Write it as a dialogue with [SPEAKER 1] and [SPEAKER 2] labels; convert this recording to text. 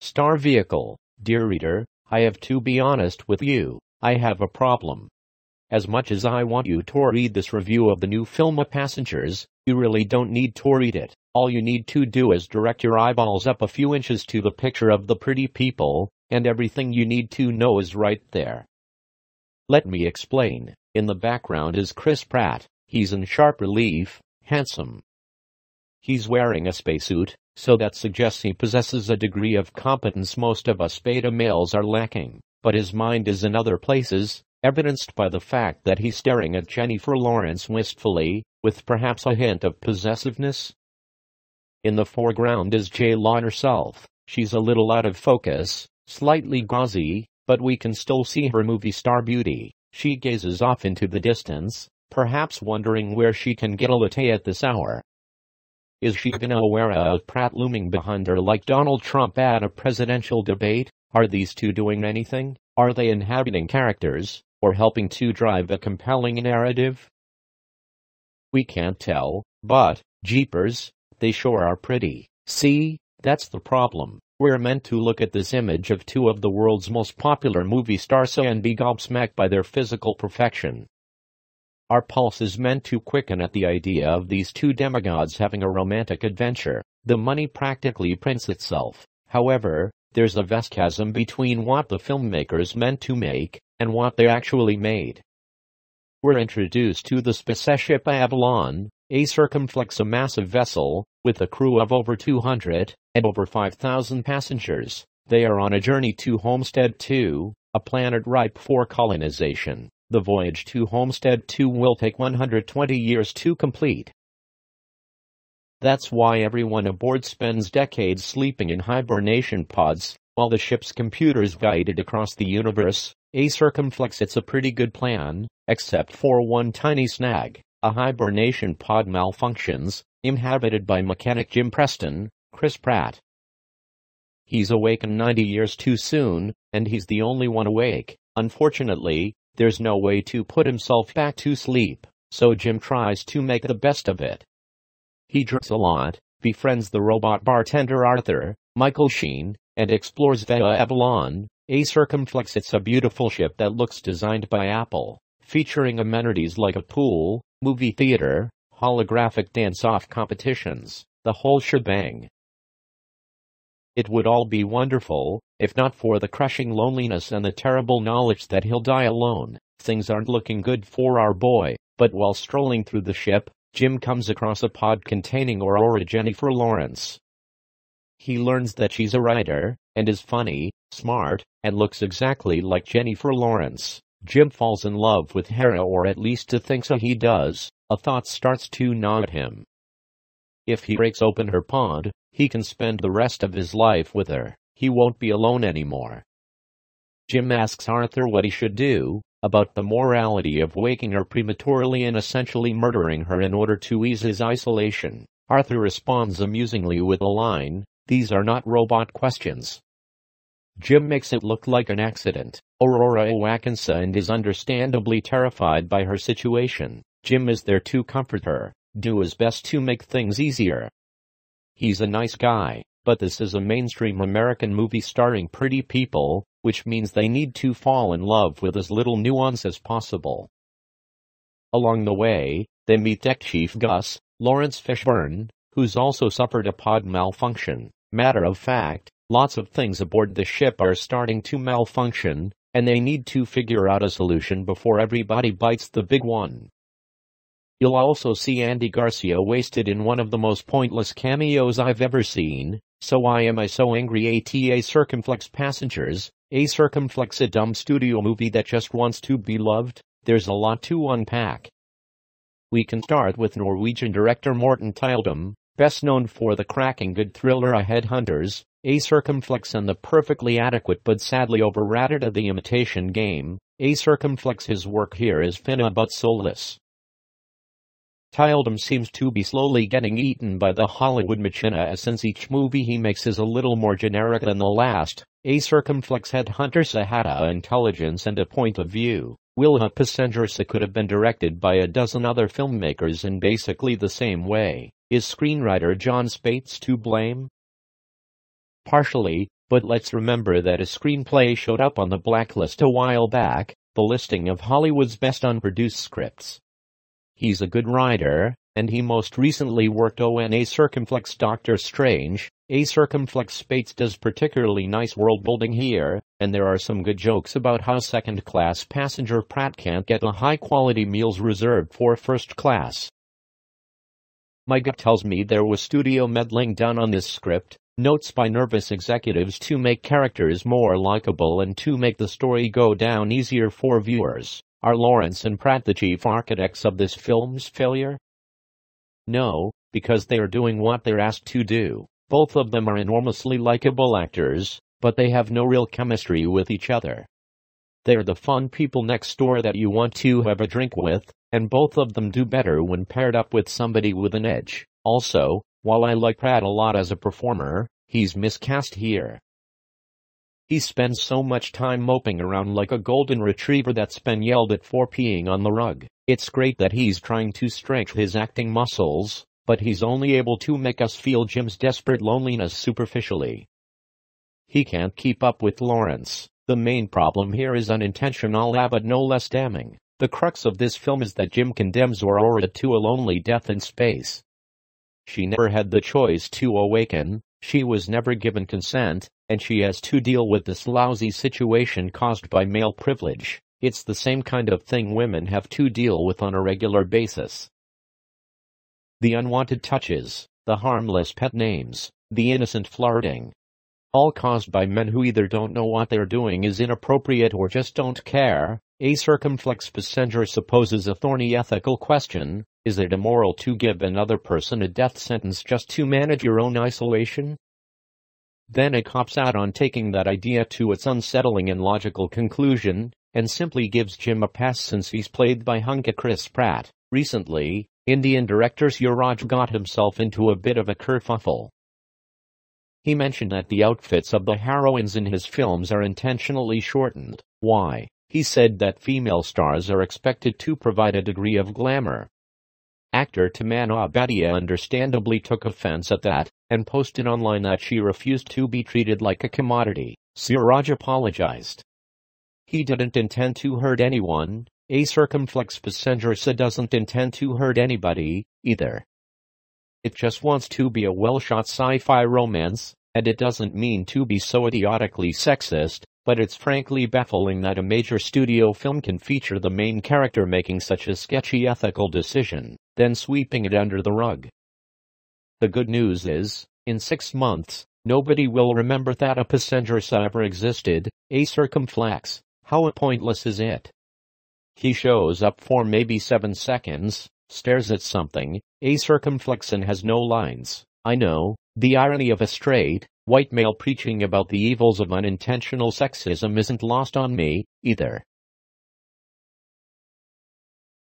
[SPEAKER 1] Star vehicle. Dear reader, I have to be honest with you, I have a problem. As much as I want you to read this review of the new film Passengers, you really don't need to read it. All you need to do is direct your eyeballs up a few inches to the picture of the pretty people, and everything you need to know is right there. Let me explain. In the background is Chris Pratt. He's in sharp relief, handsome. He's wearing a spacesuit, so that suggests he possesses a degree of competence most of us beta males are lacking, but his mind is in other places, evidenced by the fact that he's staring at Jennifer Lawrence wistfully, with perhaps a hint of possessiveness. In the foreground is J-Law herself. She's a little out of focus, slightly gauzy, but we can still see her movie star beauty. She gazes off into the distance, perhaps wondering where she can get a latte at this hour. Is she aware of Pratt looming behind her like Donald Trump at a presidential debate? Are these two doing anything? Are they inhabiting characters, or helping to drive a compelling narrative? We can't tell, but, jeepers, they sure are pretty. See, that's the problem. We're meant to look at this image of two of the world's most popular movie stars and be gobsmacked by their physical perfection. Our pulse is meant to quicken at the idea of these two demigods having a romantic adventure. The money practically prints itself. However, there's a vast chasm between what the filmmakers meant to make and what they actually made. We're introduced to the spaceship Avalon, a circumflex, a massive vessel, with a crew of over 200 and over 5,000 passengers. They are on a journey to Homestead 2, a planet ripe for colonization. The voyage to Homestead 2 will take 120 years to complete. That's why everyone aboard spends decades sleeping in hibernation pods, while the ship's computers guided across the universe. A circumflex, it's a pretty good plan, except for one tiny snag. A hibernation pod malfunctions, inhabited by mechanic Jim Preston, Chris Pratt. He's awakened 90 years too soon, and he's the only one awake. Unfortunately, there's no way to put himself back to sleep, so Jim tries to make the best of it. He drinks a lot, befriends the robot bartender Arthur, Michael Sheen, and explores Vega Avalon, a circumflex. It's a beautiful ship that looks designed by Apple, featuring amenities like a pool, movie theater, holographic dance-off competitions, the whole shebang. It would all be wonderful, if not for the crushing loneliness and the terrible knowledge that he'll die alone. Things aren't looking good for our boy, but while strolling through the ship, Jim comes across a pod containing Aurora Jennifer Lawrence. He learns that she's a writer, and is funny, smart, and looks exactly like Jennifer Lawrence. Jim falls in love with her, or at least thinks he does. A thought starts to gnaw at him. If he breaks open her pod, he can spend the rest of his life with her. He won't be alone anymore. Jim asks Arthur what he should do about the morality of waking her prematurely and essentially murdering her in order to ease his isolation. Arthur responds amusingly with a line, "These are not robot questions." Jim makes it look like an accident. Aurora awakens and is understandably terrified by her situation. Jim is there to comfort her, do his best to make things easier. He's a nice guy, but this is a mainstream American movie starring pretty people, which means they need to fall in love with as little nuance as possible. Along the way, they meet Deck Chief Gus, Lawrence Fishburne, who's also suffered a pod malfunction. Matter of fact, lots of things aboard the ship are starting to malfunction, and they need to figure out a solution before everybody bites the big one. You'll also see Andy Garcia wasted in one of the most pointless cameos I've ever seen. So Why Am I So Angry? A circumflex Passengers, a circumflex, a dumb studio movie that just wants to be loved. There's a lot to unpack. We can start with Norwegian director Morten Tyldum, best known for the cracking good thriller Headhunters, a circumflex, and the perfectly adequate but sadly overrated The Imitation Game. A circumflex. His work here is fine but soulless. Tyldum seems to be slowly getting eaten by the Hollywood machina, since each movie he makes is a little more generic than the last. A circumflex. Headhunters had a intelligence and a point of view. Passengers could have been directed by a dozen other filmmakers in basically the same way. Is screenwriter Jon Spaihts to blame? Partially, but let's remember that a screenplay showed up on the blacklist a while back, the listing of Hollywood's best unproduced scripts. He's a good writer, and he most recently worked on A Circumflex Doctor Strange. A Circumflex Spates does particularly nice world-building here, and there are some good jokes about how second-class passenger Pratt can't get the high-quality meals reserved for first class. My gut tells me there was studio meddling done on this script, notes by nervous executives to make characters more likable and to make the story go down easier for viewers. Are Lawrence and Pratt the chief architects of this film's failure? No, because they are doing what they're asked to do. Both of them are enormously likable actors, but they have no real chemistry with each other. They're the fun people next door that you want to have a drink with, and both of them do better when paired up with somebody with an edge. Also, while I like Pratt a lot as a performer, he's miscast here. He spends so much time moping around like a golden retriever that's been yelled at for peeing on the rug. It's great that he's trying to stretch his acting muscles, but he's only able to make us feel Jim's desperate loneliness superficially. He can't keep up with Lawrence. The main problem here is unintentional but no less damning. The crux of this film is that Jim condemns Aurora to a lonely death in space. She never had the choice to awaken, she was never given consent, and she has to deal with this lousy situation caused by male privilege. It's the same kind of thing women have to deal with on a regular basis. The unwanted touches, the harmless pet names, the innocent flirting. All caused by men who either don't know what they're doing is inappropriate or just don't care. A Circumflex Passenger supposes a thorny ethical question: is it immoral to give another person a death sentence just to manage your own isolation? Then it cops out on taking that idea to its unsettling and logical conclusion, and simply gives Jim a pass since he's played by hunka Chris Pratt. Recently, Indian director Suraj got himself into a bit of a kerfuffle. He mentioned that the outfits of the heroines in his films are intentionally shortened. Why? He said that female stars are expected to provide a degree of glamour. Actor Tamannaah Bhatia understandably took offense at that, and posted online that she refused to be treated like a commodity. Suraj apologized. He didn't intend to hurt anyone. A Circumflex Passenger doesn't intend to hurt anybody, either. It just wants to be a well-shot sci-fi romance, and it doesn't mean to be so idiotically sexist, but it's frankly baffling that a major studio film can feature the main character making such a sketchy ethical decision, then sweeping it under the rug. The good news is, in 6 months, nobody will remember that a passenger ever existed. A Circumflex. How pointless is it? He shows up for maybe 7 seconds, stares at something. A Circumflex and has no lines. I know, the irony of a straight, white male preaching about the evils of unintentional sexism isn't lost on me, either.